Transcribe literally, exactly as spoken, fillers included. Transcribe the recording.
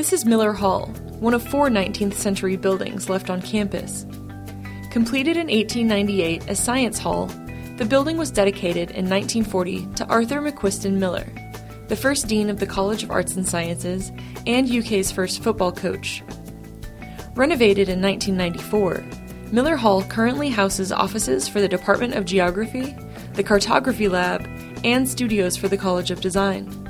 This is Miller Hall, one of four nineteenth century buildings left on campus. Completed in eighteen ninety-eight as Science Hall, the building was dedicated in nineteen forty to Arthur McQuiston Miller, the first dean of the College of Arts and Sciences and U K's first football coach. Renovated in nineteen ninety-four, Miller Hall currently houses offices for the Department of Geography, the Cartography Lab, and studios for the College of Design.